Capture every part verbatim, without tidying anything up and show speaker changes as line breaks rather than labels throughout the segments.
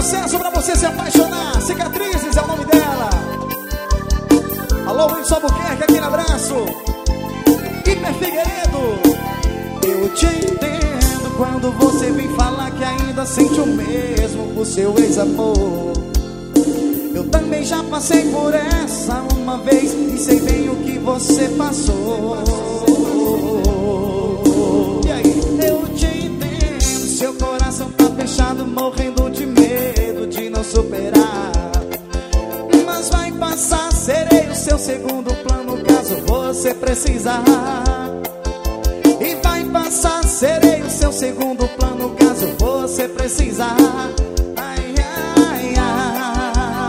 sucesso pra você se apaixonar. Cicatrizes é o nome dela. Alô, Luiz Albuquerque, aquele abraço. Hiper Figueiredo. Eu te entendo quando você vem falar que ainda sente o mesmo por seu ex-amor. Eu também já passei por essa uma vez e sei bem o que você passou. E aí? Eu te entendo, seu coração tá fechado, morrendo de medo de não superar. Mas vai passar, serei o seu segundo plano caso você precisar. E vai passar, serei o seu segundo plano caso você precisar. Ai, ai, ai,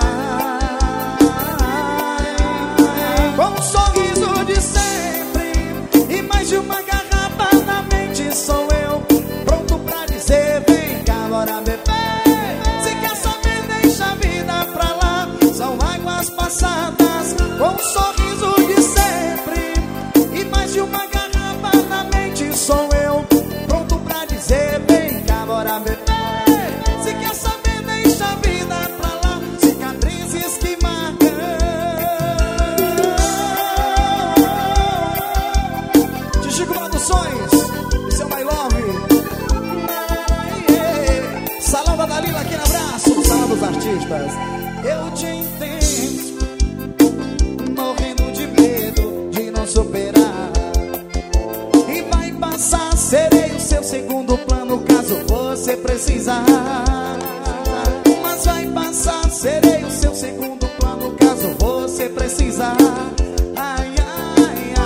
ai. Com um sorriso de sempre e mais de uma garrafa na mente, sou eu pronto pra dizer: vem cá, bora beber. Se quer saber, deixa a vida pra lá, são águas passadas. Com um sorriso de sempre e mais de uma garrafa na mente, sou eu pronto pra dizer: vem cá, bora beber. Se quer saber, deixa a vida pra lá, cicatrizes que marcam. De Chico Produções, esse é o My Love. Salão da Dalila, aquele abraço. Salão dos artistas. Eu te entendo, morrendo de medo de não superar. E vai passar, serei o seu segundo plano caso você precisar. Mas vai passar, serei o seu segundo plano caso você precisar. Ai, ai,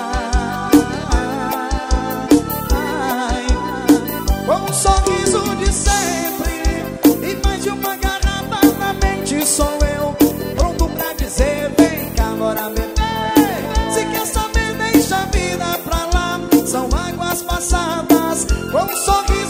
ai, ai. Com um sorriso de sempre e mais de uma garrafa na mente, sou eu pronto pra dizer: vem cá, bora beber. Se quer saber, deixa a vida pra lá, são águas passadas. Com um sorriso